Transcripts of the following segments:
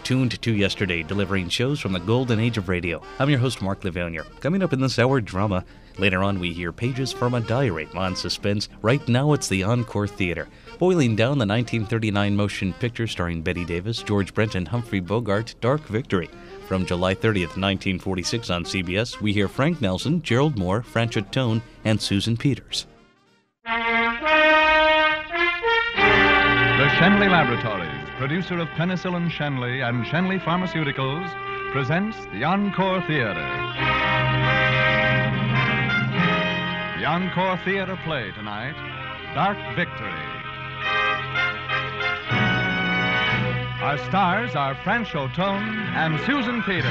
tuned to yesterday, delivering shows from the golden age of radio. I'm your host, Mark Levanier. Coming up in this hour, drama. Later on, we hear pages from a diary on suspense. Right now, it's the Encore Theater. Boiling down the 1939 motion picture starring Bette Davis, George Brent, and Humphrey Bogart, Dark Victory. From July 30th, 1946 on CBS, we hear Frank Nelson, Gerald Moore, Franchot Tone, and Susan Peters. The Schenley Laboratories, producer of Penicillin Schenley and Schenley Pharmaceuticals, presents the Encore Theater. The Encore Theater play tonight, Dark Victory. Our stars are Franchot Tone and Susan Peters.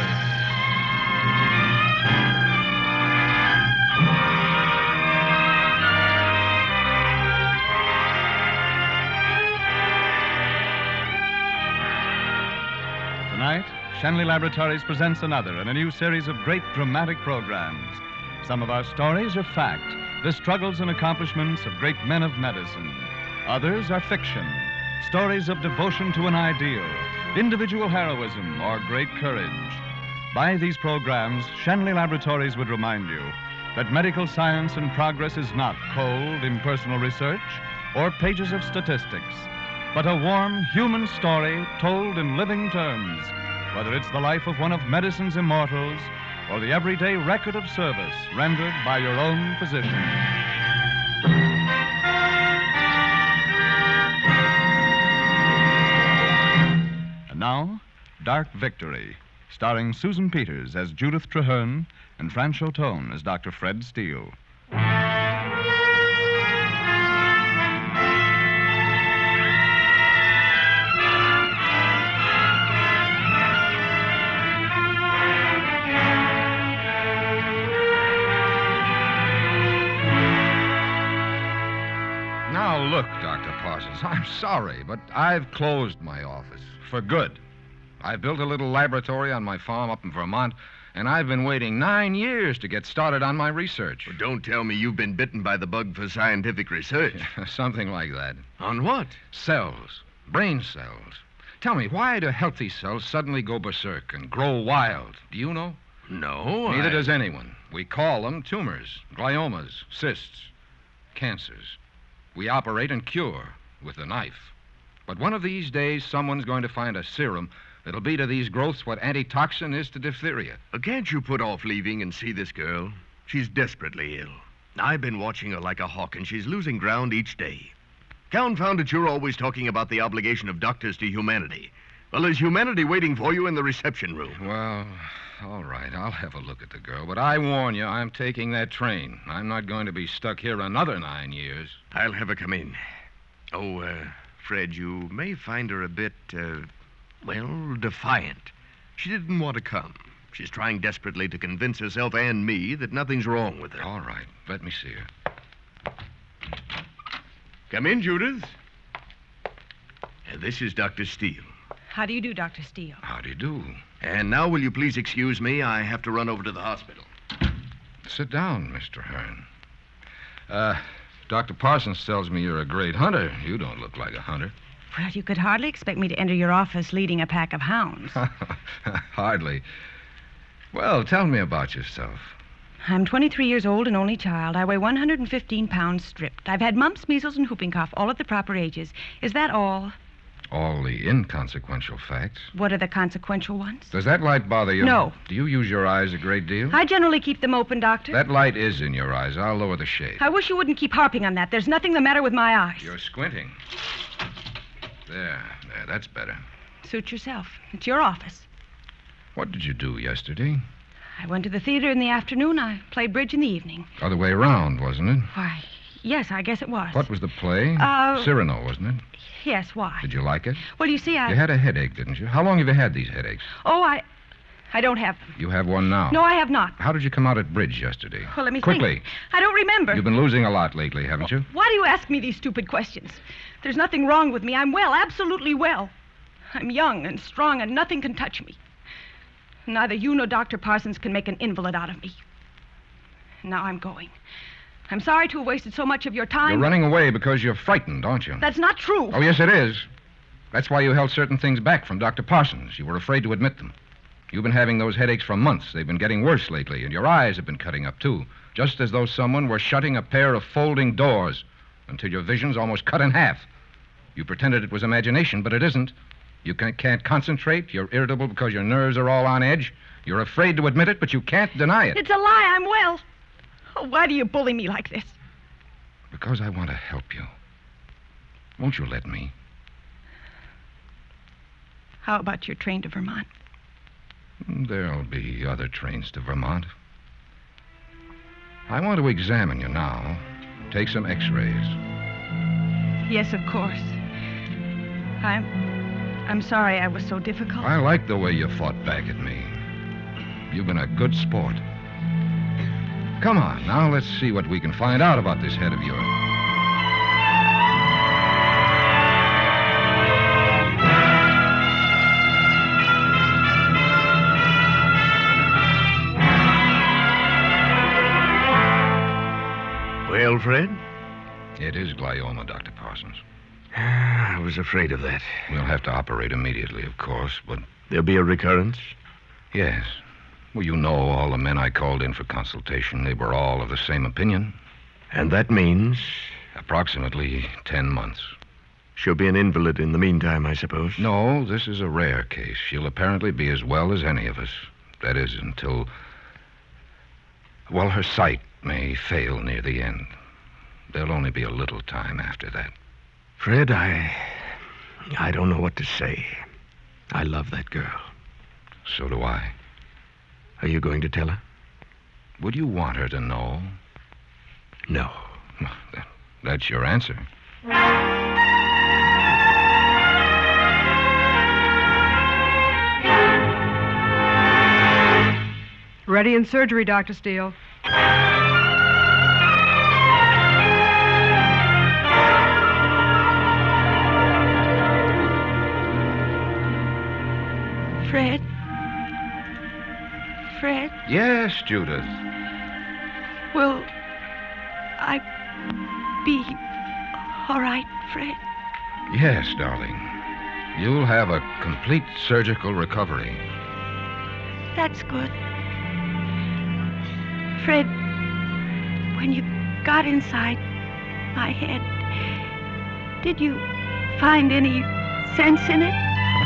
Tonight, Schenley Laboratories presents another in a new series of great dramatic programs. Some of our stories are fact, the struggles and accomplishments of great men of medicine. Others are fiction, stories of devotion to an ideal, individual heroism, or great courage. By these programs, Schenley Laboratories would remind you that medical science and progress is not cold, impersonal research or pages of statistics, but a warm human story told in living terms, whether it's the life of one of medicine's immortals or the everyday record of service rendered by your own physician. And now, Dark Victory, starring Susan Peters as Judith Traherne and Franchot Tone as Dr. Fred Steele. Now, look, Dr. Parsons, I'm sorry, but I've closed my office for good. I built a little laboratory on my farm up in Vermont, and I've been waiting 9 years to get started on my research. Well, don't tell me you've been bitten by the bug for scientific research. Something like that. On what? Cells. Brain cells. Tell me, why do healthy cells suddenly go berserk and grow wild? Do you know? No, Neither does anyone. We call them tumors, gliomas, cysts, cancers. We operate and cure with the knife. But one of these days, someone's going to find a serum that'll be to these growths what antitoxin is to diphtheria. Can't you put off leaving and see this girl? She's desperately ill. I've been watching her like a hawk, and she's losing ground each day. Confound it, you're always talking about the obligation of doctors to humanity. Well, there's humanity waiting for you in the reception room. Well, all right, I'll have a look at the girl. But I warn you, I'm taking that train. I'm not going to be stuck here another 9 years. I'll have her come in. Fred, you may find her a bit, defiant. She didn't want to come. She's trying desperately to convince herself and me that nothing's wrong with her. All right, let me see her. Come in, Judith. This is Dr. Steele. How do you do, Dr. Steele? How do you do? And now, will you please excuse me? I have to run over to the hospital. Sit down, Mr. Hearn. Dr. Parsons tells me you're a great hunter. You don't look like a hunter. Well, you could hardly expect me to enter your office leading a pack of hounds. Hardly. Well, tell me about yourself. I'm 23 years old, an only child. I weigh 115 pounds stripped. I've had mumps, measles, and whooping cough, all at the proper ages. Is that all? All the inconsequential facts. What are the consequential ones? Does that light bother you? No. Do you use your eyes a great deal? I generally keep them open, Doctor. That light is in your eyes. I'll lower the shade. I wish you wouldn't keep harping on that. There's nothing the matter with my eyes. You're squinting. There, that's better. Suit yourself. It's your office. What did you do yesterday? I went to the theater in the afternoon. I played bridge in the evening. Other way around, wasn't it? Why, yes, I guess it was. What was the play? Cyrano, wasn't it? Yes, why? Did you like it? Well, you see, You had a headache, didn't you? How long have you had these headaches? Oh, I don't have them. You have one now? No, I have not. How did you come out at bridge yesterday? Well, let me Quickly. think. I don't remember. You've been losing a lot lately, haven't you? Why do you ask me these stupid questions? There's nothing wrong with me. I'm well, absolutely well. I'm young and strong, and nothing can touch me. Neither you nor Dr. Parsons can make an invalid out of me. Now I'm going. I'm sorry to have wasted so much of your time. You're running away because you're frightened, aren't you? That's not true. Oh, yes, it is. That's why you held certain things back from Dr. Parsons. You were afraid to admit them. You've been having those headaches for months. They've been getting worse lately, and your eyes have been cutting up, too. Just as though someone were shutting a pair of folding doors until your vision's almost cut in half. You pretended it was imagination, but it isn't. You can't concentrate. You're irritable because your nerves are all on edge. You're afraid to admit it, but you can't deny it. It's a lie. I'm well. Oh, why do you bully me like this? Because I want to help you. Won't you let me? How about your train to Vermont? There'll be other trains to Vermont. I want to examine you now. Take some x-rays. Yes, of course. I'm sorry I was so difficult. I like the way you fought back at me. You've been a good sport. Come on, now let's see what we can find out about this head of yours. Well, Fred? It is glioma, Dr. Parsons. I was afraid of that. We'll have to operate immediately, of course, but... There'll be a recurrence? Yes. Well, you know all the men I called in for consultation. They were all of the same opinion. And that means? Approximately 10 months. She'll be an invalid in the meantime, I suppose. No, this is a rare case. She'll apparently be as well as any of us. That is, until... Well, her sight may fail near the end. There'll only be a little time after that. Fred, I don't know what to say. I love that girl. So do I. Are you going to tell her? Would you want her to know? No. That's your answer. Ready in surgery, Dr. Steele. Fred? Fred? Yes, Judith. Will I be all right, Fred? Yes, darling. You'll have a complete surgical recovery. That's good. Fred, when you got inside my head, did you find any sense in it?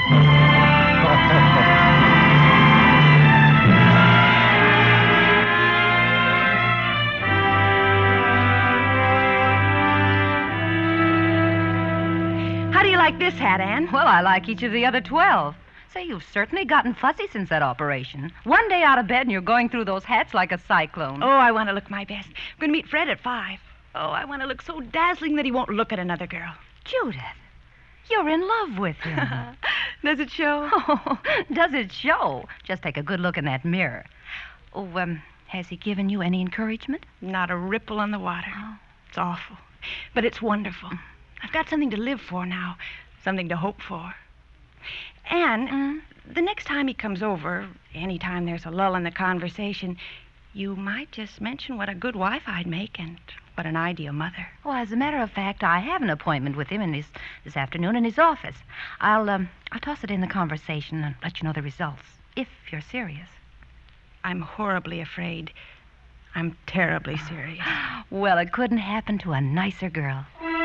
How do you like this hat, Anne? Well, I like each of the other 12. Say, you've certainly gotten fussy since that operation. One day out of bed and you're going through those hats like a cyclone. Oh, I want to look my best. I'm going to meet Fred at 5. Oh, I want to look so dazzling that he won't look at another girl. Judith, you're in love with him. Does it show? Oh, does it show? Just take a good look in that mirror. Oh, has he given you any encouragement? Not a ripple on the water. Oh. It's awful. But it's wonderful. I've got something to live for now. Something to hope for. Anne, the next time he comes over, any time there's a lull in the conversation, you might just mention what a good wife I'd make and what an ideal mother. Well, as a matter of fact, I have an appointment with him this afternoon in his office. I'll toss it in the conversation and let you know the results, if you're serious. I'm horribly afraid. I'm terribly serious. Well, it couldn't happen to a nicer girl.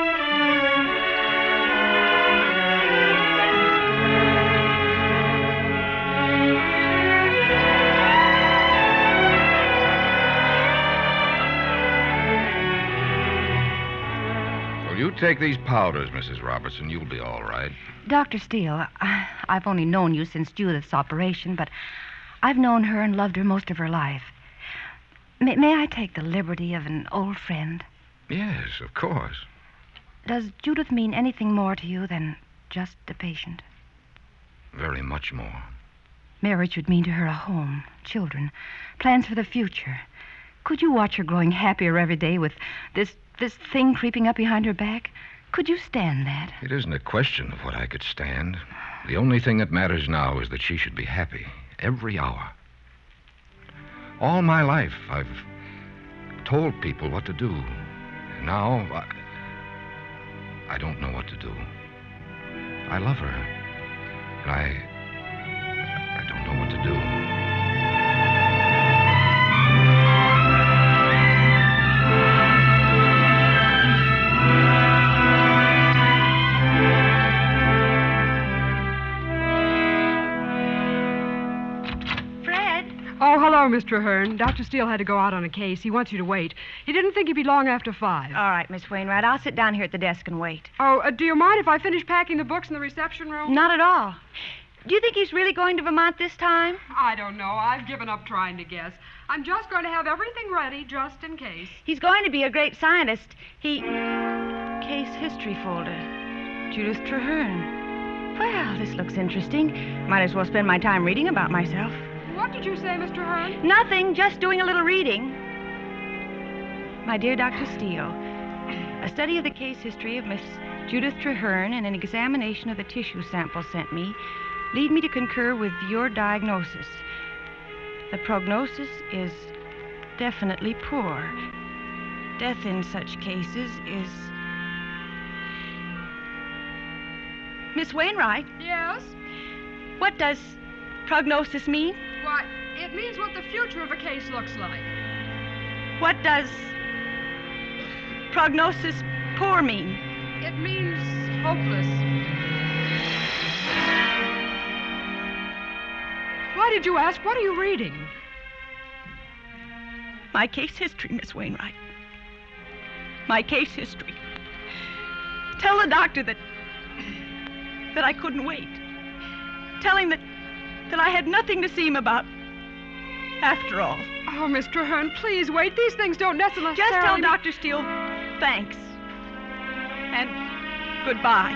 You take these powders, Mrs. Robertson. You'll be all right. Dr. Steele, I've only known you since Judith's operation, but I've known her and loved her most of her life. May I take the liberty of an old friend? Yes, of course. Does Judith mean anything more to you than just a patient? Very much more. Marriage would mean to her a home, children, plans for the future. Could you watch her growing happier every day with this thing creeping up behind her back? Could you stand that? It isn't a question of what I could stand. The only thing that matters now is that she should be happy every hour. All my life, I've told people what to do. And now, I don't know what to do. I love her. And I don't know what to do. Oh, hello, Mr. Hearn. Dr. Steele had to go out on a case. He wants you to wait. He didn't think he'd be long after 5. All right, Miss Wainwright. I'll sit down here at the desk and wait. Oh, do you mind if I finish packing the books in the reception room? Not at all. Do you think he's really going to Vermont this time? I don't know. I've given up trying to guess. I'm just going to have everything ready just in case. He's going to be a great scientist. Case history folder. Judith Traherne. Well, this looks interesting. Might as well spend my time reading about myself. What did you say, Mr. Hearn? Nothing, just doing a little reading. My dear Dr. Steele, a study of the case history of Miss Judith Traherne and an examination of the tissue sample sent me lead me to concur with your diagnosis. The prognosis is definitely poor. Death in such cases is... Miss Wainwright, Yes? what does prognosis mean? Why, it means what the future of a case looks like. What does prognosis poor mean? It means hopeless. Why did you ask? What are you reading? My case history, Miss Wainwright. My case history. Tell the doctor that I couldn't wait. Tell him that I had nothing to see him about after all. Oh, Mr. Hearn, please wait. These things don't necessarily... Just tell Dr. Steele thanks. And goodbye.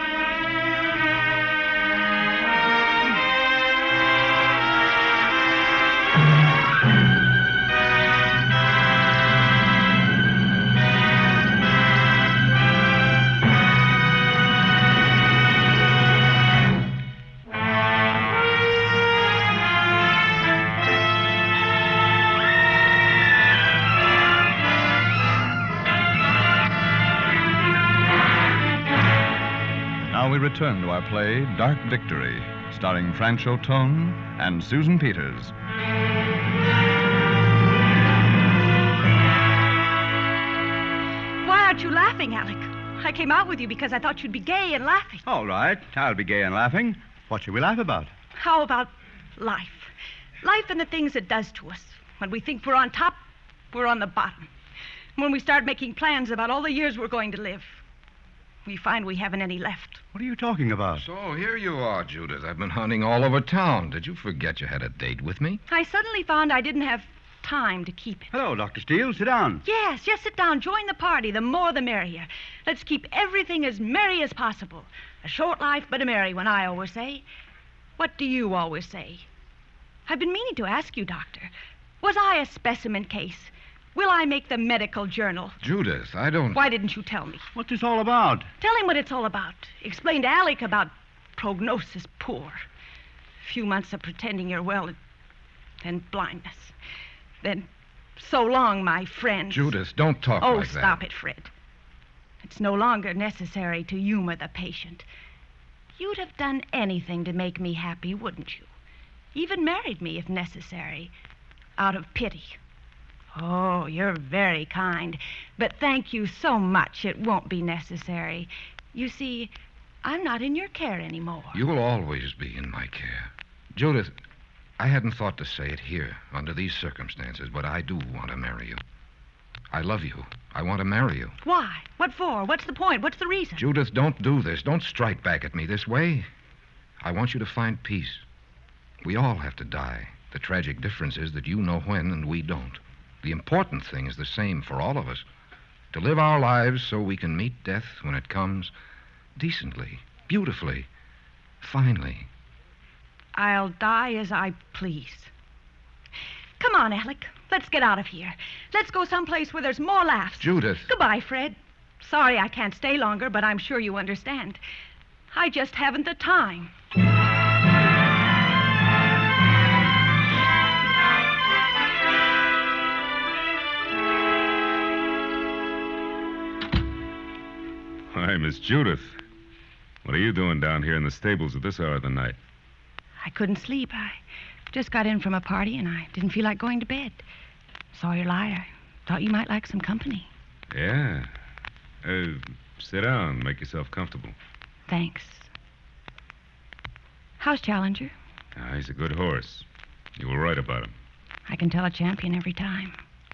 Now we return to our play, Dark Victory, starring Francho Tone and Susan Peters. Why aren't you laughing, Alec? I came out with you because I thought you'd be gay and laughing. All right, I'll be gay and laughing. What should we laugh about? How about life? Life and the things it does to us. When we think we're on top, we're on the bottom. When we start making plans about all the years we're going to live, we find we haven't any left. What are you talking about? So here you are, Judith. I've been hunting all over town. Did you forget you had a date with me? I suddenly found I didn't have time to keep it. Hello, Dr. Steele. Sit down. Yes, just sit down. Join the party. The more the merrier. Let's keep everything as merry as possible. A short life, but a merry one, I always say. What do you always say? I've been meaning to ask you, Doctor. Was I a specimen case? Will I make the medical journal? Judith, I don't... Why didn't you tell me? What's this all about? Tell him what it's all about. Explain to Alec about prognosis poor. A few months of pretending you're well, then blindness. Then so long, my friends. Judith, don't talk Oh, like that. stop it, Fred. It's no longer necessary to humor the patient. You'd have done anything to make me happy, wouldn't you? Even married me if necessary, out of pity. Oh, you're very kind. But thank you so much. It won't be necessary. You see, I'm not in your care anymore. You'll always be in my care. Judith, I hadn't thought to say it here under these circumstances, but I do want to marry you. I love you. I want to marry you. Why? What for? What's the point? What's the reason? Judith, don't do this. Don't strike back at me this way. I want you to find peace. We all have to die. The tragic difference is that you know when and we don't. The important thing is the same for all of us. To live our lives so we can meet death when it comes decently, beautifully, finely. I'll die as I please. Come on, Alec. Let's get out of here. Let's go someplace where there's more laughs. Judith. Goodbye, Fred. Sorry I can't stay longer, but I'm sure you understand. I just haven't the time. Hi, Miss Judith. What are you doing down here in the stables at this hour of the night? I couldn't sleep. I just got in from a party, and I didn't feel like going to bed. Saw your light. I thought you might like some company. Yeah. Sit down. Make yourself comfortable. Thanks. How's Challenger? He's a good horse. You were right about him. I can tell a champion every time.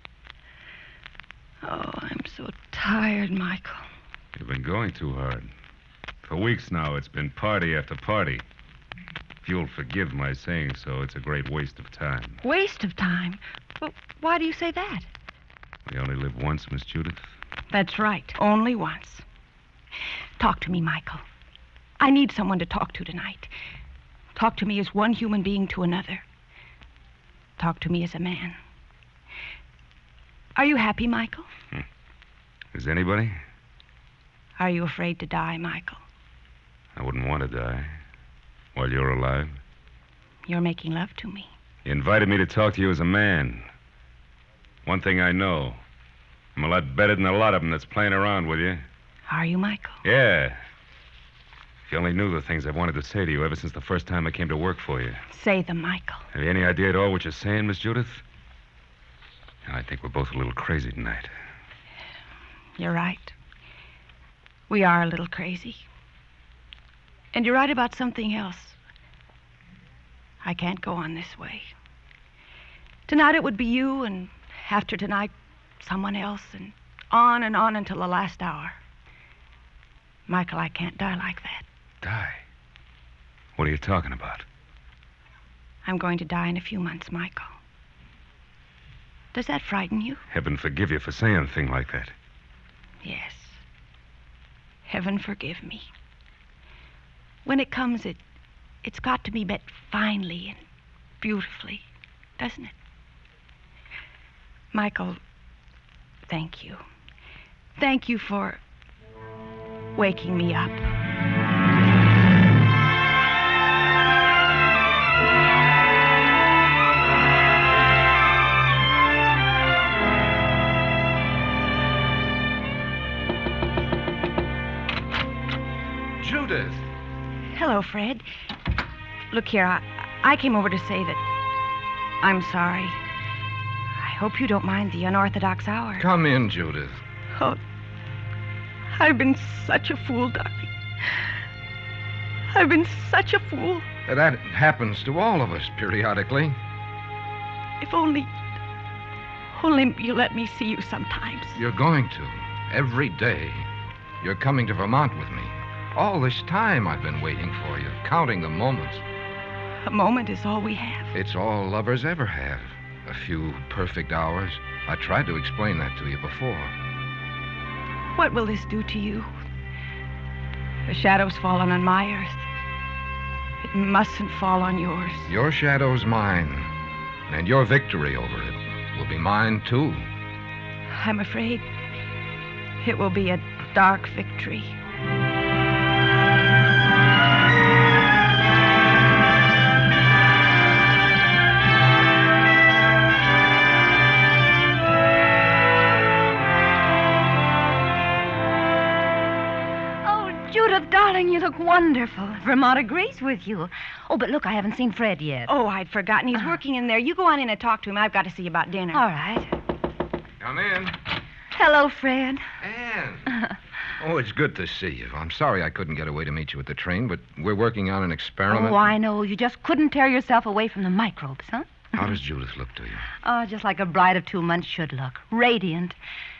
Oh, I'm so tired, Michael. You've been going too hard. For weeks now, it's been party after party. If you'll forgive my saying so, it's a great waste of time. Waste of time? Well, why do you say that? We only live once, Miss Judith. That's right. Only once. Talk to me, Michael. I need someone to talk to tonight. Talk to me as one human being to another. Talk to me as a man. Are you happy, Michael? Is anybody? Are you afraid to die, Michael? I wouldn't want to die. While you're alive. You're making love to me. You invited me to talk to you as a man. One thing I know. I'm a lot better than a lot of them that's playing around with you. Are you, Michael? Yeah. If you only knew the things I've wanted to say to you ever since the first time I came to work for you. Say them, Michael. Have you any idea at all what you're saying, Miss Judith? I think we're both a little crazy tonight. You're right. We are a little crazy. And you're right about something else. I can't go on this way. Tonight it would be you, and after tonight, someone else, and on until the last hour. Michael, I can't die like that. Die? What are you talking about? I'm going to die in a few months, Michael. Does that frighten you? Heaven forgive you for saying a thing like that. Yes. Heaven forgive me. When it comes, it's got to be met finely and beautifully, doesn't it? Michael, thank you. Thank you for waking me up. Judith. Hello, Fred. Look here, I came over to say that I'm sorry. I hope you don't mind the unorthodox hour. Come in, Judith. Oh, I've been such a fool, darling. I've been such a fool. That happens to all of us periodically. If only you let me see you sometimes. You're going to. Every day. You're coming to Vermont with me. All this time I've been waiting for you, counting the moments. A moment is all we have. It's all lovers ever have. A few perfect hours. I tried to explain that to you before. What will this do to you? The shadow's fallen on my earth. It mustn't fall on yours. Your shadow's mine, and your victory over it will be mine, too. I'm afraid it will be a dark victory. Judith, darling, you look wonderful. Vermont agrees with you. Oh, but look, I haven't seen Fred yet. Oh, I'd forgotten. He's working in there. You go on in and talk to him. I've got to see about dinner. All right. Come in. Hello, Fred. Anne. Oh, it's good to see you. I'm sorry I couldn't get away to meet you at the train, but we're working on an experiment. Oh, I know. You just couldn't tear yourself away from the microbes, huh? How does Judith look to you? Oh, just like a bride of 2 months should look. Radiant.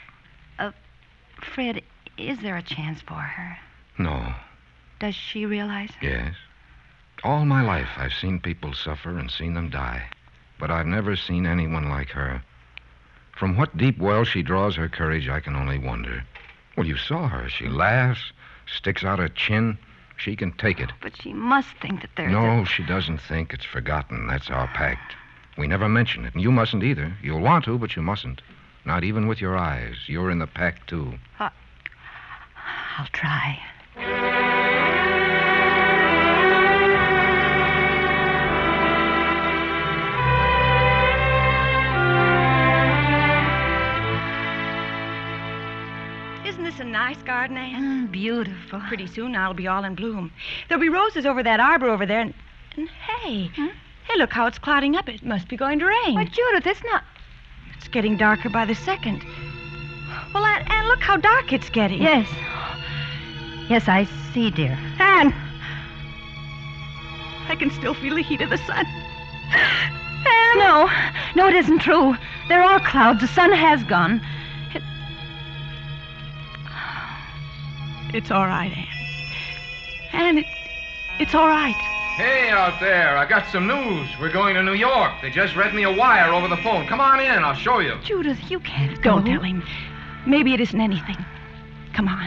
Fred, is there a chance for her? No. Does she realize? Yes. All my life, I've seen people suffer and seen them die. But I've never seen anyone like her. From what deep well she draws her courage, I can only wonder. Well, you saw her. She laughs, sticks out her chin. She can take it. But she must think that there's No, she doesn't think. It's forgotten. That's our pact. We never mention it, and you mustn't either. You'll want to, but you mustn't. Not even with your eyes. You're in the pact, too. I'll try. Isn't this a nice garden, Anne? beautiful. Pretty soon I'll be all in bloom. There'll be roses over that arbor over there, and hey, hey, look how it's clouding up. It must be going to rain. But, Judith, it's not... It's getting darker by the second. Well, Anne, look how dark it's getting. Yes. Yes, I see, dear. Anne! I can still feel the heat of the sun. Anne! No, it isn't true. There are clouds. The sun has gone. It's all right, Anne. Anne, it's all right. Hey, out there, I got some news. We're going to New York. They just read me a wire over the phone. Come on in, I'll show you. Judith, you can't Don't go. tell him. Maybe it isn't anything. Come on.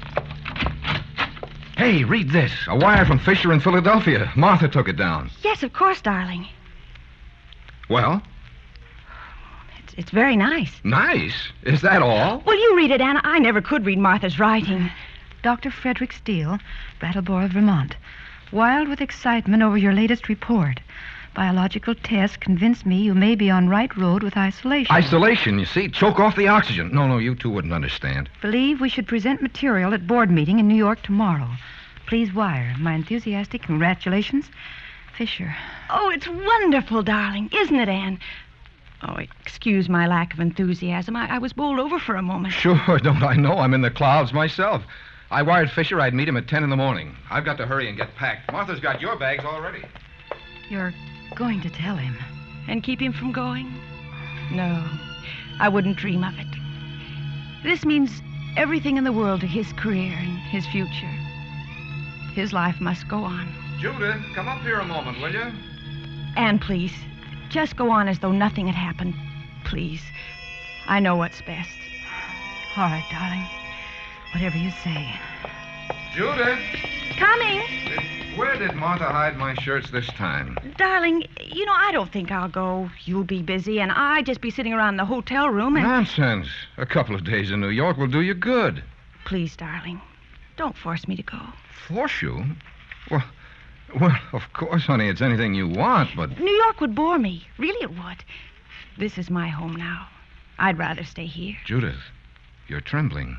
Hey, read this. A wire from Fisher in Philadelphia. Martha took it down. Yes, of course, darling. Well? It's very nice. Nice? Is that all? Well, you read it, Anna. I never could read Martha's writing. Dr. Frederick Steele, Brattleboro, Vermont. Wild with excitement over your latest report. Biological tests convince me you may be on right road with isolation. Isolation, you see? Choke off the oxygen. No, you two wouldn't understand. Believe we should present material at board meeting in New York tomorrow. Please wire. My enthusiastic congratulations, Fisher. Oh, it's wonderful, darling. Isn't it, Anne? Oh, excuse my lack of enthusiasm. I was bowled over for a moment. Sure, don't I know? I'm in the clouds myself. I wired Fisher I'd meet him at 10 in the morning. I've got to hurry and get packed. Martha's got your bags already. You're going to tell him. And keep him from going? No, I wouldn't dream of it. This means everything in the world to his career and his future. His life must go on. Judith, come up here a moment, will you? Anne, please, just go on as though nothing had happened. Please. I know what's best. All right, darling. Whatever you say. Judith! Coming! Where did Martha hide my shirts this time? Darling, I don't think I'll go. You'll be busy, and I'd just be sitting around in the hotel room and... Nonsense. A couple of days in New York will do you good. Please, darling, don't force me to go. Force you? Well, of course, honey, it's anything you want, but... New York would bore me. Really, it would. This is my home now. I'd rather stay here. Judith, you're trembling.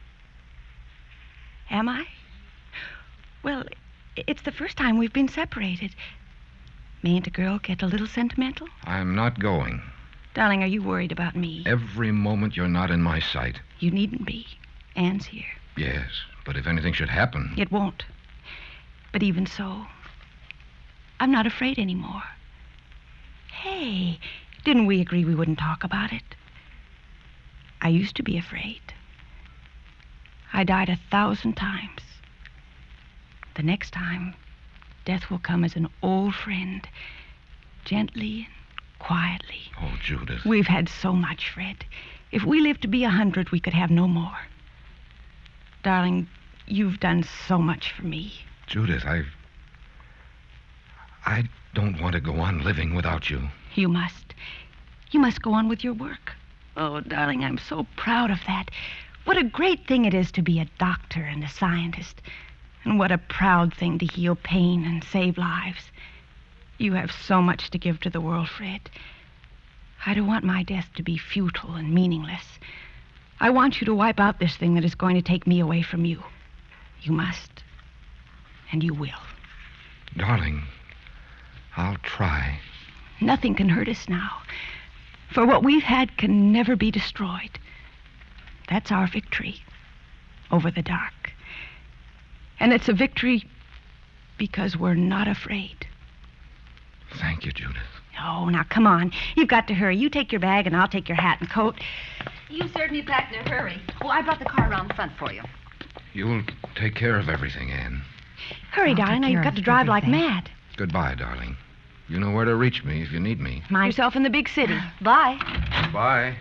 Am I? Well, it's the first time we've been separated. Mayn't a girl get a little sentimental? I'm not going. Darling, are you worried about me? Every moment you're not in my sight. You needn't be. Anne's here. Yes, but if anything should happen... It won't. But even so, I'm not afraid anymore. Hey, didn't we agree we wouldn't talk about it? I used to be afraid. I died 1,000 times. The next time, death will come as an old friend, gently and quietly. Oh, Judith. We've had so much, Fred. If we lived to be 100, we could have no more. Darling, you've done so much for me. Judith, I don't want to go on living without you. You must. You must go on with your work. Oh, darling, I'm so proud of that. What a great thing it is to be a doctor and a scientist. And what a proud thing to heal pain and save lives. You have so much to give to the world, Fred. I don't want my death to be futile and meaningless. I want you to wipe out this thing that is going to take me away from you. You must. And you will. Darling, I'll try. Nothing can hurt us now. For what we've had can never be destroyed. That's our victory over the dark. And it's a victory because we're not afraid. Thank you, Judith. Oh, now, come on. You've got to hurry. You take your bag, and I'll take your hat and coat. You certainly packed in a hurry. Oh, I brought the car around the front for you. You'll take care of everything, Anne. Hurry, I'll darling. take Now, you've care got of to drive like everything. mad. Goodbye, darling. You know where to reach me if you need me. Mind yourself in the big city. Bye. Bye.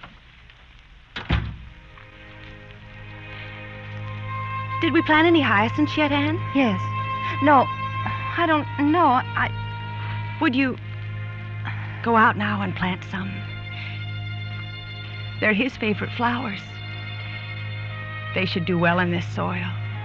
Did we plant any hyacinths yet, Anne? Yes. No, I don't know. Would you go out now and plant some? They're his favorite flowers. They should do well in this soil.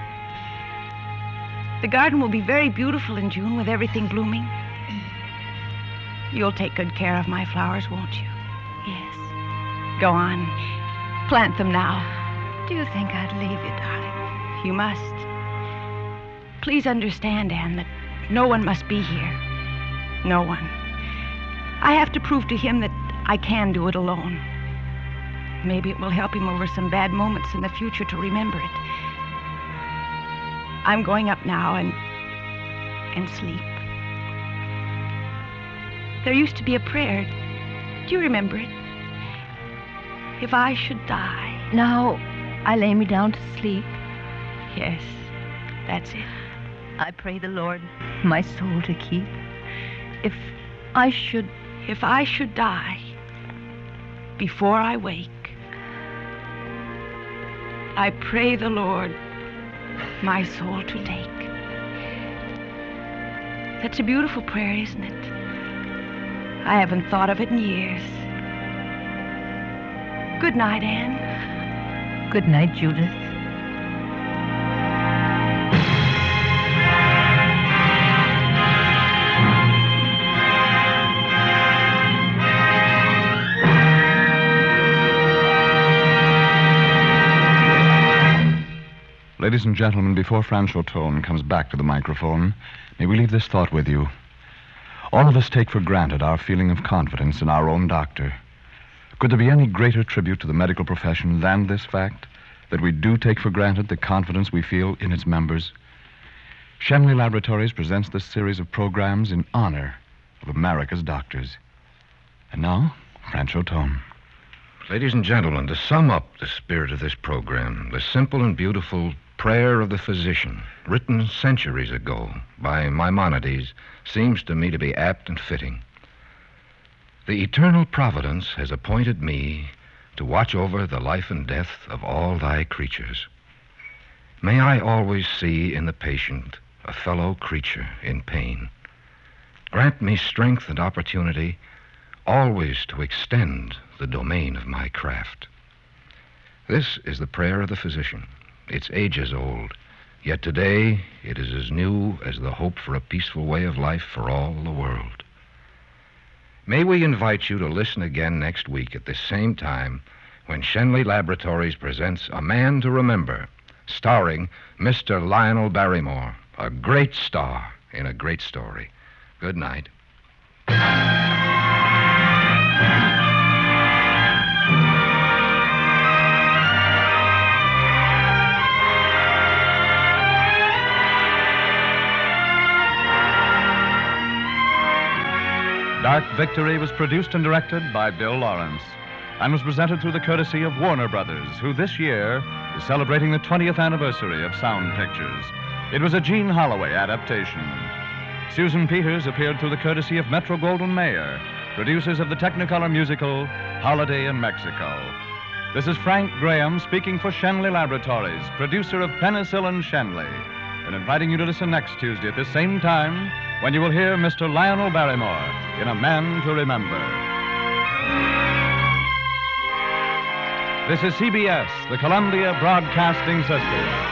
The garden will be very beautiful in June with everything blooming. You'll take good care of my flowers, won't you? Yes. Go on. Plant them now. Do you think I'd leave you, darling? You must. Please understand, Anne, that no one must be here. No one. I have to prove to him that I can do it alone. Maybe it will help him over some bad moments in the future to remember it. I'm going up now and sleep. There used to be a prayer. Do you remember it? If I should die. Now, I lay me down to sleep. Yes, that's it. I pray the Lord my soul to keep. If I should die before I wake, I pray the Lord my soul to take. That's a beautiful prayer, isn't it? I haven't thought of it in years. Good night, Anne. Good night, Judith. Ladies and gentlemen, before Franchot Tone comes back to the microphone, may we leave this thought with you. All of us take for granted our feeling of confidence in our own doctor. Could there be any greater tribute to the medical profession than this fact, that we do take for granted the confidence we feel in its members? Schenley Laboratories presents this series of programs in honor of America's doctors. And now, Franchot Tone. Ladies and gentlemen, to sum up the spirit of this program, the simple and beautiful prayer of the physician, written centuries ago by Maimonides, seems to me to be apt and fitting. The eternal providence has appointed me to watch over the life and death of all thy creatures. May I always see in the patient a fellow creature in pain. Grant me strength and opportunity always to extend the domain of my craft. This is the prayer of the physician. It's ages old, yet today it is as new as the hope for a peaceful way of life for all the world. May we invite you to listen again next week at the same time when Schenley Laboratories presents A Man to Remember, starring Mr. Lionel Barrymore, a great star in a great story. Good night. Dark Victory was produced and directed by Bill Lawrence and was presented through the courtesy of Warner Brothers, who this year is celebrating the 20th anniversary of Sound Pictures. It was a Gene Holloway adaptation. Susan Peters appeared through the courtesy of Metro-Goldwyn-Mayer, producers of the Technicolor musical Holiday in Mexico. This is Frank Graham speaking for Schenley Laboratories, producer of Penicillin Schenley, and inviting you to listen next Tuesday at the same time when you will hear Mr. Lionel Barrymore in A Man to Remember. This is CBS, the Columbia Broadcasting System.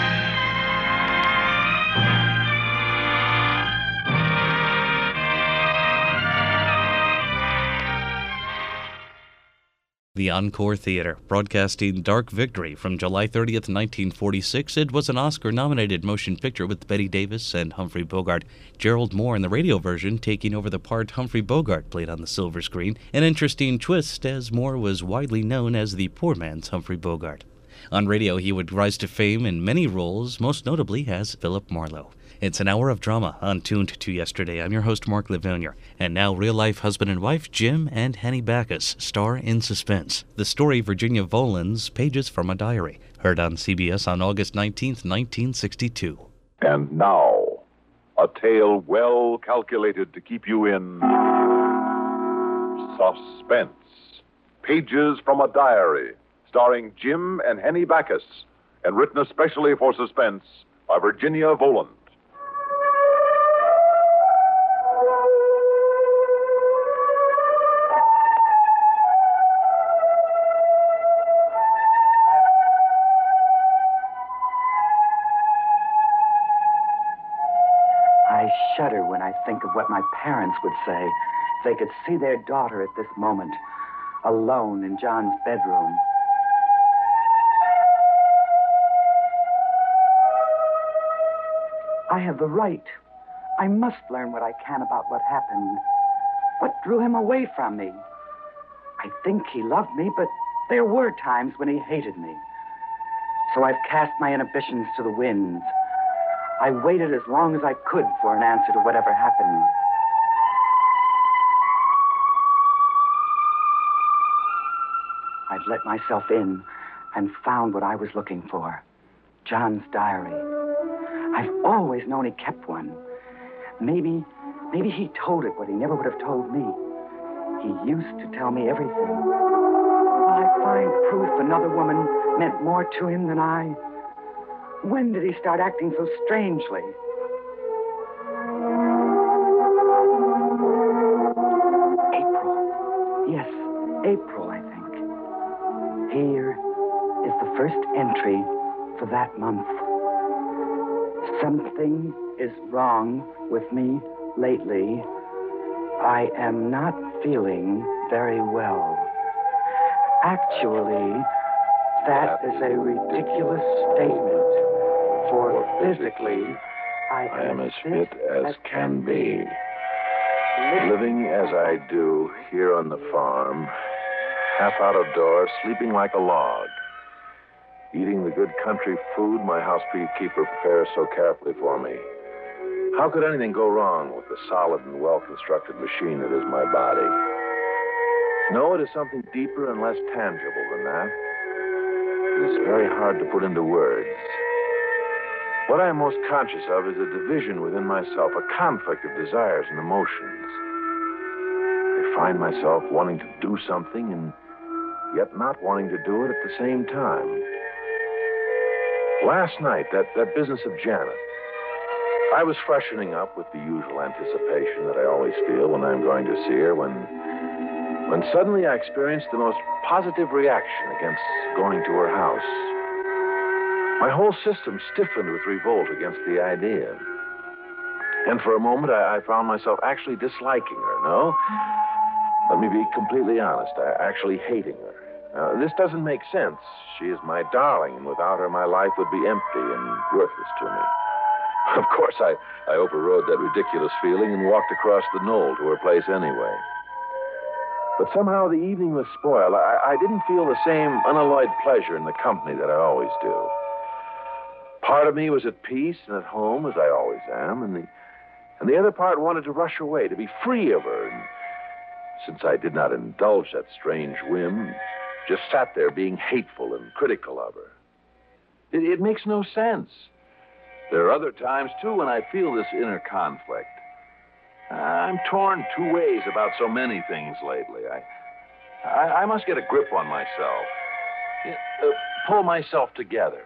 The Encore Theater, broadcasting Dark Victory from July 30th, 1946. It was an Oscar-nominated motion picture with Bette Davis and Humphrey Bogart. Gerald Moore in the radio version taking over the part Humphrey Bogart played on the silver screen. An interesting twist, as Moore was widely known as the poor man's Humphrey Bogart. On radio, he would rise to fame in many roles, most notably as Philip Marlowe. It's an hour of drama on Tuned to Yesterday. I'm your host, Mark Levonier. And now, real-life husband and wife Jim and Henny Backus star in Suspense. The story, Virginia Volan's Pages from a Diary, heard on CBS on August 19th, 1962. And now, a tale well calculated to keep you in suspense. Pages from a Diary, starring Jim and Henny Backus, and written especially for Suspense by Virginia Volan. I shudder when I think of what my parents would say if they could see their daughter at this moment, alone in John's bedroom. I have the right. I must learn what I can about what happened. What drew him away from me? I think he loved me, but there were times when he hated me. So I've cast my inhibitions to the winds. I waited as long as I could for an answer to whatever happened. I've let myself in and found what I was looking for. John's diary. I've always known he kept one. Maybe he told it what he never would have told me. He used to tell me everything. Will I find proof another woman meant more to him than I? When did he start acting so strangely? April. Yes, April, I think. Here is the first entry for that month. Something is wrong with me lately. I am not feeling very well. Actually, that is a ridiculous statement. For physically, I am as fit as can be. Living as I do here on the farm, half out of doors, sleeping like a log. Eating the good country food my housekeeper prepares so carefully for me. How could anything go wrong with the solid and well-constructed machine that is my body? No, it is something deeper and less tangible than that. It is very hard to put into words. What I am most conscious of is a division within myself, a conflict of desires and emotions. I find myself wanting to do something and yet not wanting to do it at the same time. Last night, that business of Janet, I was freshening up with the usual anticipation that I always feel when I'm going to see her, when suddenly I experienced the most positive reaction against going to her house. My whole system stiffened with revolt against the idea. And for a moment, I found myself actually disliking her. No, let me be completely honest, actually hating her. Now, this doesn't make sense. She is my darling, and without her, my life would be empty and worthless to me. Of course, I overrode that ridiculous feeling and walked across the knoll to her place anyway. But somehow the evening was spoiled. I didn't feel the same unalloyed pleasure in the company that I always do. Part of me was at peace and at home, as I always am, and the other part wanted to rush away, to be free of her. And since I did not indulge that strange whim, just sat there being hateful and critical of her. It makes no sense. There are other times, too, when I feel this inner conflict. I'm torn two ways about so many things lately. I must get a grip on myself. Pull myself together.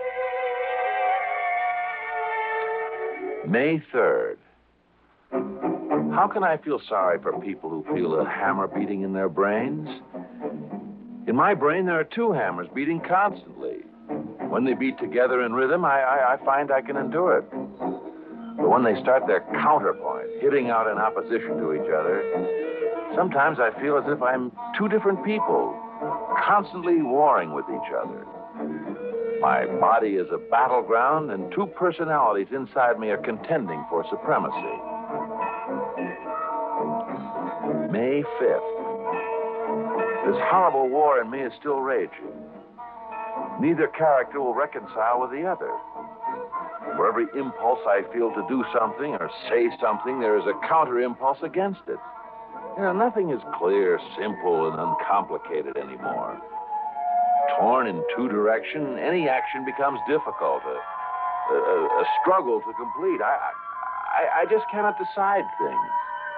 May 3rd. How can I feel sorry for people who feel a hammer beating in their brains? In my brain, there are two hammers beating constantly. When they beat together in rhythm, I find I can endure it. But when they start their counterpoint, hitting out in opposition to each other, sometimes I feel as if I'm two different people, constantly warring with each other. My body is a battleground, and two personalities inside me are contending for supremacy. May 5th. This horrible war in me is still raging. Neither character will reconcile with the other. For every impulse I feel to do something or say something, there is a counter-impulse against it. Nothing is clear, simple, and uncomplicated anymore. Torn in two directions, any action becomes difficult, a struggle to complete. I just cannot decide things.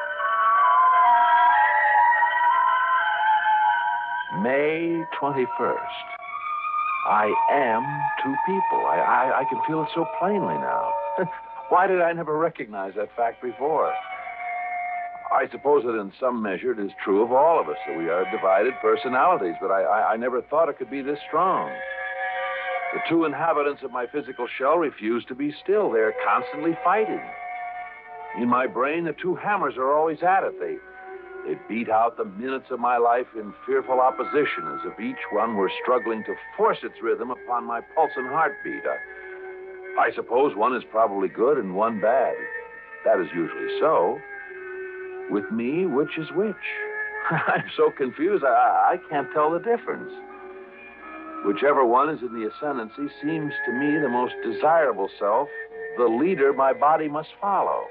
May 21st. I am two people. I can feel it so plainly now. Why did I never recognize that fact before? I suppose that in some measure it is true of all of us, that we are divided personalities, but I never thought it could be this strong. The two inhabitants of my physical shell refuse to be still. They're constantly fighting. In my brain, the two hammers are always at it. They beat out the minutes of my life in fearful opposition, as if each one were struggling to force its rhythm upon my pulse and heartbeat. I suppose one is probably good and one bad. That is usually so. With me, which is which? I'm so confused, I can't tell the difference. Whichever one is in the ascendancy seems to me the most desirable self, the leader my body must follow.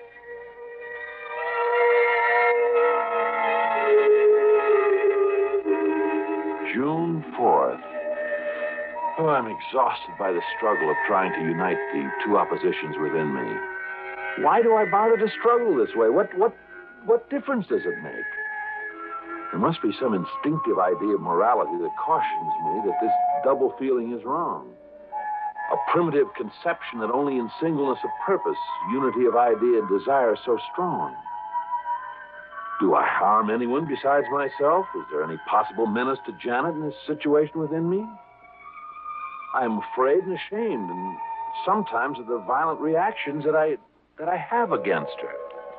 June 4th. Oh, I'm exhausted by the struggle of trying to unite the two oppositions within me. Why do I bother to struggle this way? What difference does it make? There must be some instinctive idea of morality that cautions me that this double feeling is wrong. A primitive conception that only in singleness of purpose, unity of idea and desire is so strong. Do I harm anyone besides myself? Is there any possible menace to Janet in this situation within me? I am afraid and ashamed, and sometimes of the violent reactions that I have against her.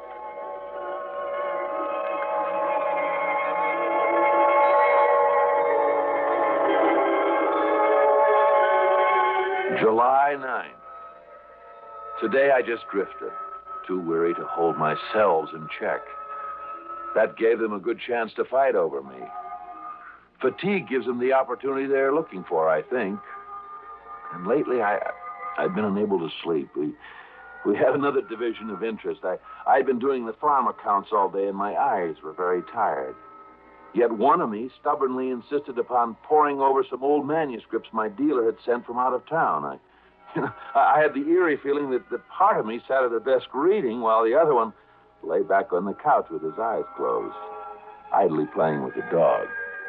July 9th. Today I just drifted, too weary to hold my cells in check. That gave them a good chance to fight over me. Fatigue gives them the opportunity they're looking for, I think. And lately I've been unable to sleep. We have another division of interest. I'd been doing the farm accounts all day and my eyes were very tired. Yet one of me stubbornly insisted upon poring over some old manuscripts my dealer had sent from out of town. I had the eerie feeling that part of me sat at a desk reading while the other one lay back on the couch with his eyes closed, idly playing with the dog.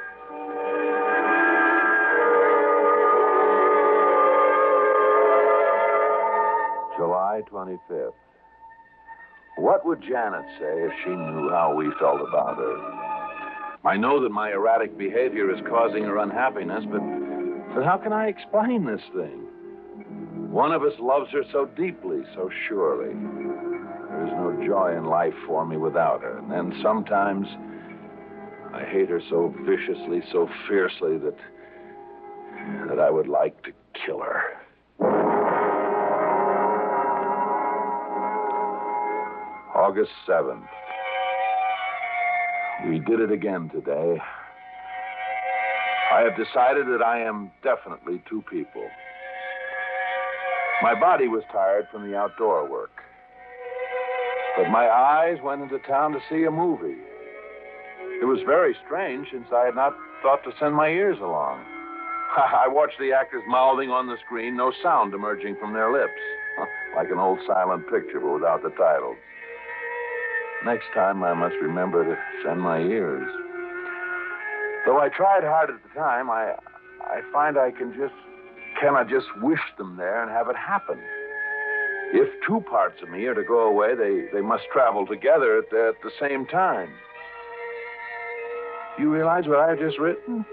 July 25th. What would Janet say if she knew how we felt about her? I know that my erratic behavior is causing her unhappiness, but how can I explain this thing? One of us loves her so deeply, so surely. There is no joy in life for me without her. And then sometimes I hate her so viciously, so fiercely that I would like to kill her. August 7th. We did it again today. I have decided that I am definitely two people. My body was tired from the outdoor work, but my eyes went into town to see a movie. It was very strange since I had not thought to send my ears along. I watched the actors mouthing on the screen, no sound emerging from their lips, like an old silent picture but without the titles. Next time, I must remember to send my ears. Though I tried hard at the time, I find I cannot just wish them there and have it happen. If two parts of me are to go away, they must travel together at the same time. Do you realize what I've just written?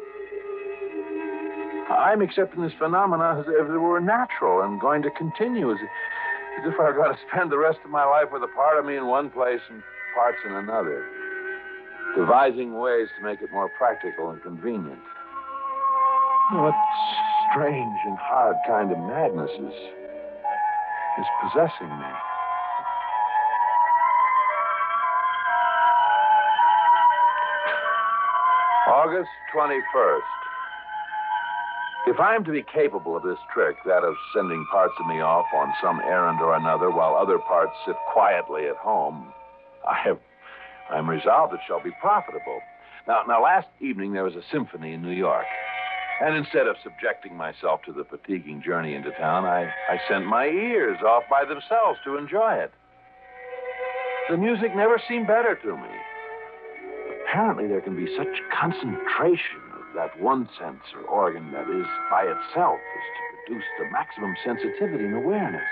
I'm accepting this phenomenon as if it were natural and going to continue, as if I've got to spend the rest of my life with a part of me in one place and parts in another, devising ways to make it more practical and convenient. What strange and hard kind of madness is possessing me. August 21st. If I am to be capable of this trick, that of sending parts of me off on some errand or another while other parts sit quietly at home, I'm resolved it shall be profitable. Now, last evening there was a symphony in New York. And instead of subjecting myself to the fatiguing journey into town, I sent my ears off by themselves to enjoy it. The music never seemed better to me. Apparently there can be such concentration of that one sense or organ that is by itself as to produce the maximum sensitivity and awareness.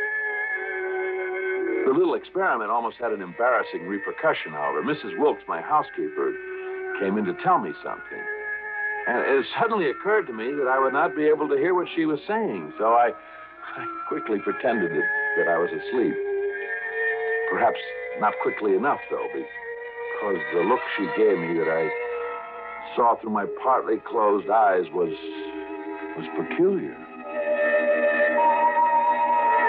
The little experiment almost had an embarrassing repercussion, however. Mrs. Wilkes, my housekeeper, came in to tell me something. And it suddenly occurred to me that I would not be able to hear what she was saying, so I quickly pretended that I was asleep. Perhaps not quickly enough, though, because the look she gave me that I saw through my partly closed eyes was peculiar.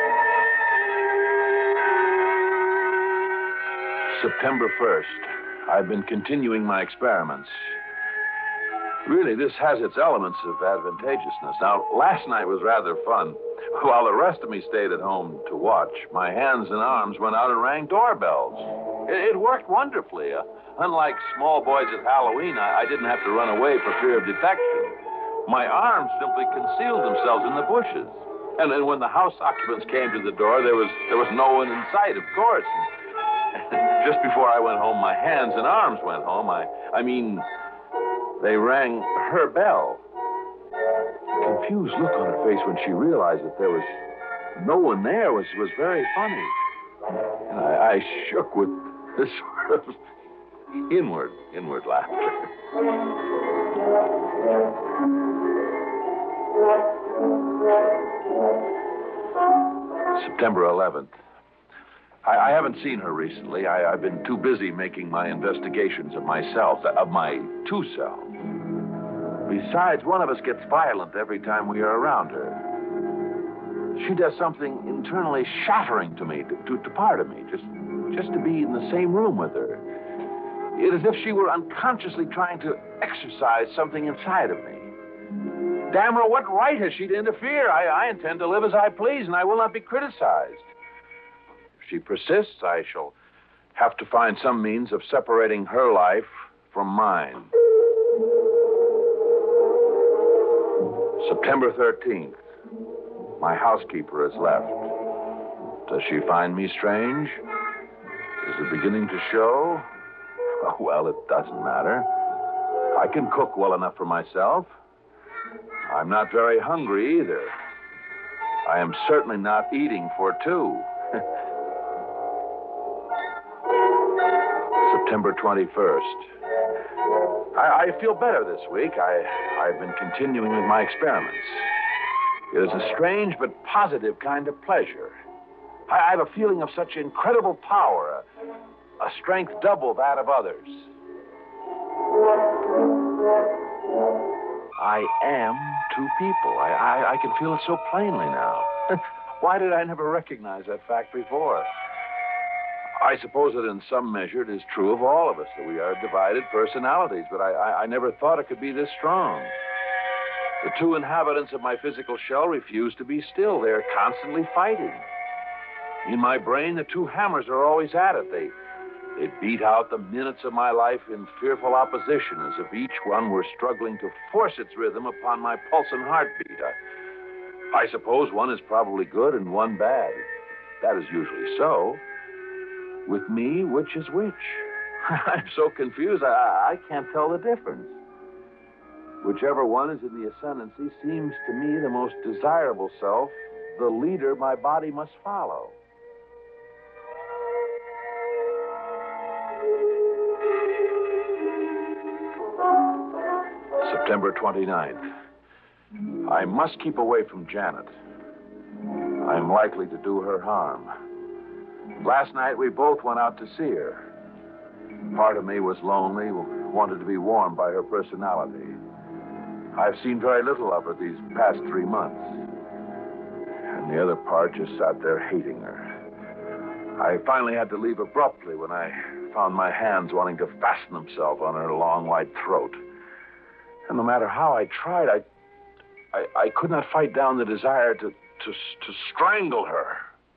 September 1st. I've been continuing my experiments. Really, this has its elements of advantageousness. Now, last night was rather fun. While the rest of me stayed at home to watch, my hands and arms went out and rang doorbells. It worked wonderfully. Unlike small boys at Halloween, I didn't have to run away for fear of detection. My arms simply concealed themselves in the bushes. And then when the house occupants came to the door, there was no one in sight, of course. Just before I went home, my hands and arms went home. I mean, they rang her bell. The confused look on her face when she realized that there was no one there was very funny. And I shook with this sort of inward laughter. September 11th. I haven't seen her recently. I've been too busy making my investigations of myself, of my two-self. Besides, one of us gets violent every time we are around her. She does something internally shattering to me, to part of me, just to be in the same room with her. It is as if she were unconsciously trying to exercise something inside of me. Damn her, what right has she to interfere? I intend to live as I please, and I will not be criticized. If she persists, I shall have to find some means of separating her life from mine. September 13th. My housekeeper has left. Does she find me strange? Is it beginning to show? Oh, well, it doesn't matter. I can cook well enough for myself. I'm not very hungry either. I am certainly not eating for two. September 21st. I feel better this week. I've been continuing with my experiments. It is a strange but positive kind of pleasure. I have a feeling of such incredible power, a strength double that of others. I am two people. I can feel it so plainly now. Why did I never recognize that fact before? I suppose that in some measure it is true of all of us, that we are divided personalities, but I never thought it could be this strong. The two inhabitants of my physical shell refuse to be still. They're constantly fighting. In my brain, the two hammers are always at it. They beat out the minutes of my life in fearful opposition, as if each one were struggling to force its rhythm upon my pulse and heartbeat. I suppose one is probably good and one bad. That is usually so. With me, which is which? I'm so confused, I can't tell the difference. Whichever one is in the ascendancy seems to me the most desirable self, the leader my body must follow. September 29th. I must keep away from Janet. I'm likely to do her harm. Last night, we both went out to see her. Part of me was lonely, wanted to be warmed by her personality. I've seen very little of her these past 3 months. And the other part just sat there hating her. I finally had to leave abruptly when I found my hands wanting to fasten themselves on her long, white throat. And no matter how I tried, I could not fight down the desire to strangle her.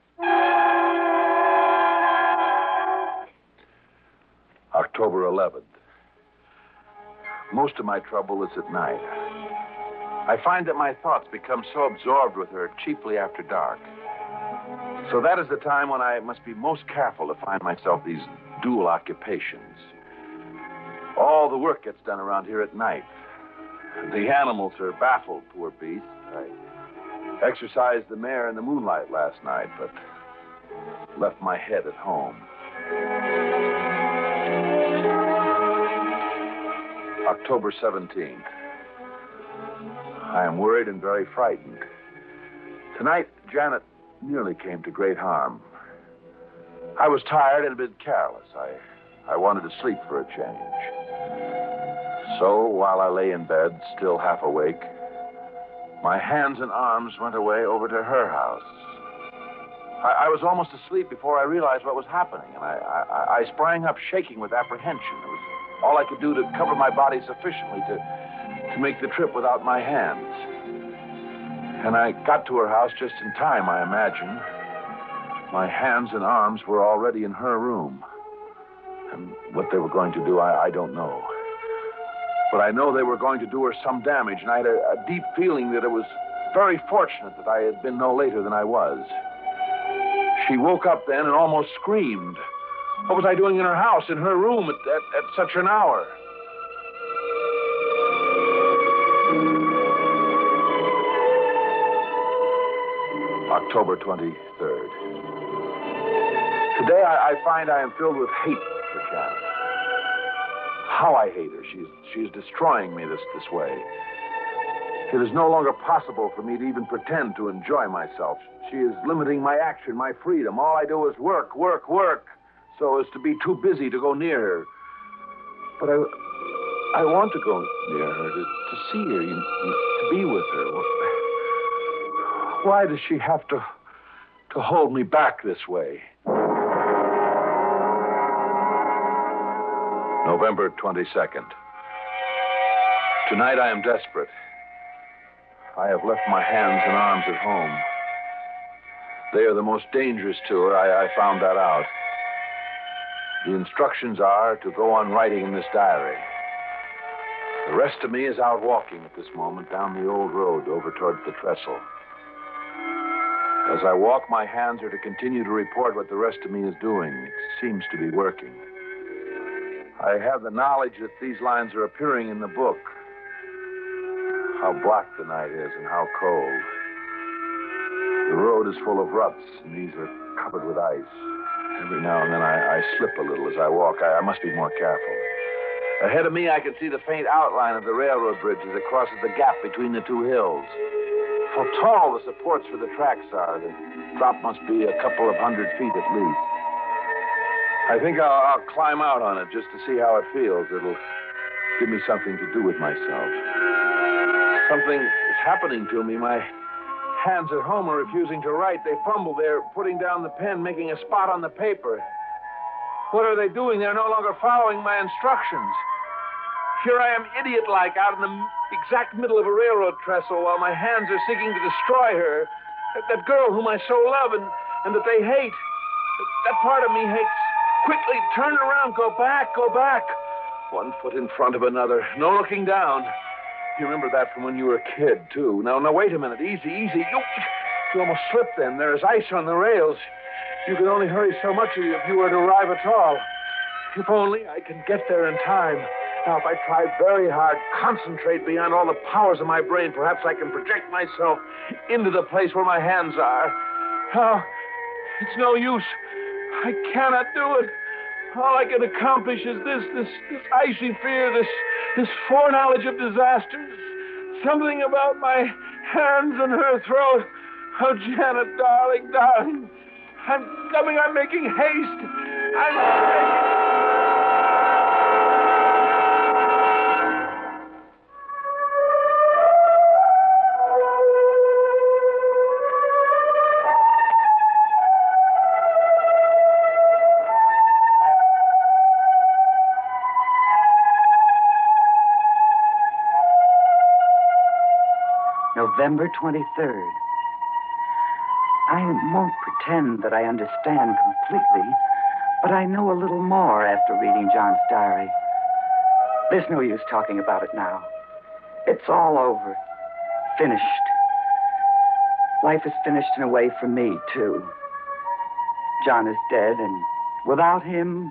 October 11th. Most of my trouble is at night. I find that my thoughts become so absorbed with her chiefly after dark. So that is the time when I must be most careful to find myself these dual occupations. All the work gets done around here at night. The animals are baffled, poor beasts. I exercised the mare in the moonlight last night, but left my head at home. October 17th. I am worried and very frightened. Tonight, Janet nearly came to great harm. I was tired and a bit careless. I wanted to sleep for a change. So, while I lay in bed, still half awake, my hands and arms went away over to her house. I was almost asleep before I realized what was happening, and I sprang up shaking with apprehension. It was all I could do to cover my body sufficiently to make the trip without my hands. And I got to her house just in time, I imagine. My hands and arms were already in her room. And what they were going to do, I don't know. But I know they were going to do her some damage, and I had a deep feeling that it was very fortunate that I had been no later than I was. She woke up then and almost screamed. What was I doing in her house, in her room at such an hour? October 23rd. Today I find I am filled with hate for Janet. How I hate her. She's destroying me this way. It is no longer possible for me to even pretend to enjoy myself. She is limiting my action, my freedom. All I do is work, so as to be too busy to go near her. But I want to go near her, to see her, to be with her. Why does she have to hold me back this way? November 22nd. Tonight I am desperate. I have left my hands and arms at home. They are the most dangerous to her. I found that out. The instructions are to go on writing in this diary. The rest of me is out walking at this moment down the old road over towards the trestle. As I walk, my hands are to continue to report what the rest of me is doing. It seems to be working. I have the knowledge that these lines are appearing in the book. How black the night is and how cold. The road is full of ruts, and these are covered with ice. Every now and then I slip a little as I walk. I must be more careful. Ahead of me, I can see the faint outline of the railroad bridge as it crosses the gap between the two hills. How tall the supports for the tracks are. The drop must be a couple of 100 feet at least. I think I'll climb out on it just to see how it feels. It'll give me something to do with myself. Something is happening to me. My hands at home are refusing to write. They fumble. They're putting down the pen, making a spot on the paper. What are they doing? They're no longer following my instructions. Here I am, idiot-like, out in the exact middle of a railroad trestle while my hands are seeking to destroy her. That girl whom I so love and that they hate. That part of me hates. Quickly, turn around, go back. One foot in front of another, no looking down. You remember that from when you were a kid, too. Now, wait a minute. Easy. You almost slipped then. There's ice on the rails. You can only hurry so much if you were to arrive at all. If only I can get there in time. Now, if I try very hard, concentrate beyond all the powers of my brain, perhaps I can project myself into the place where my hands are. Oh, it's no use. I cannot do it. All I can accomplish is this icy fear, this foreknowledge of disasters. Something about my hands and her throat. Oh, Janet, darling. I'm coming. I'm making haste. November 23rd. I won't pretend that I understand completely, but I know a little more after reading John's diary. There's no use talking about it now. It's all over. Finished. Life is finished in a way for me, too. John is dead, and without him...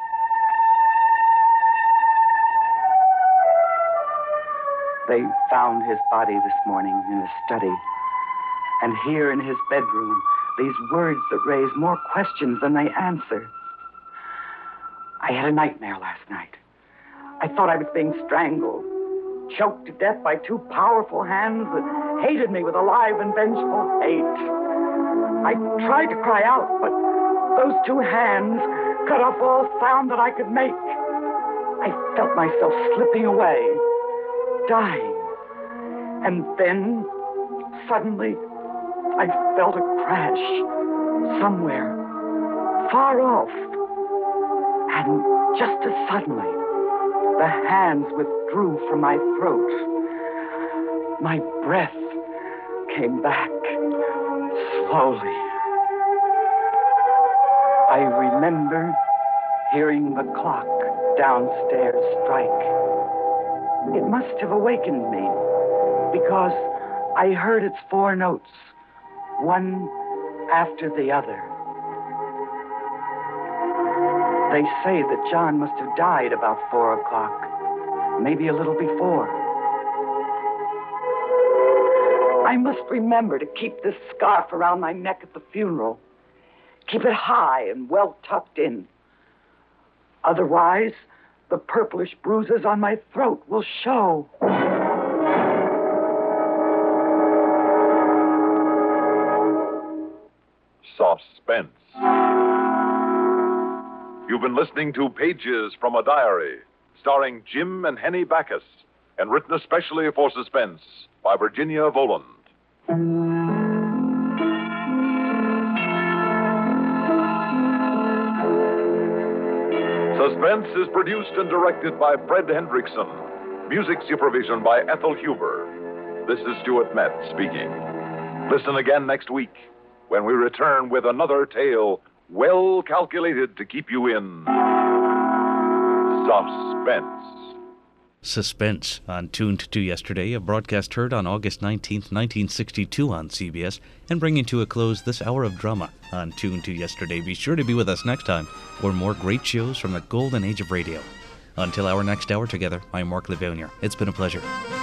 They found his body this morning in his study. And here in his bedroom, these words that raise more questions than they answer. I had a nightmare last night. I thought I was being strangled, choked to death by two powerful hands that hated me with a live and vengeful hate. I tried to cry out, but those two hands cut off all sound that I could make. I felt myself slipping away. Dying. And then, suddenly, I felt a crash. somewhere, far off. And just as suddenly, the hands withdrew from my throat. My breath came back slowly. I remember hearing the clock downstairs strike. It must have awakened me because I heard its 4 notes, one after the other. They say that John must have died about 4 o'clock, maybe a little before. I must remember to keep this scarf around my neck at the funeral. Keep it high and well tucked in. Otherwise, the purplish bruises on my throat will show. Suspense. You've been listening to Pages from a Diary, starring Jim and Henny Backus, and written especially for Suspense by Virginia Voland. Suspense is produced and directed by Fred Hendrickson. Music supervision by Ethel Huber. This is Stuart Metz speaking. Listen again next week when we return with another tale well calculated to keep you in suspense. Suspense on Tuned to Yesterday, a broadcast heard on August 19th, 1962 on CBS, and bringing to a close this hour of drama on Tuned to Yesterday. Be sure to be with us next time for more great shows from the golden age of radio. Until our next hour together, I'm Mark Livonier. It's been a pleasure.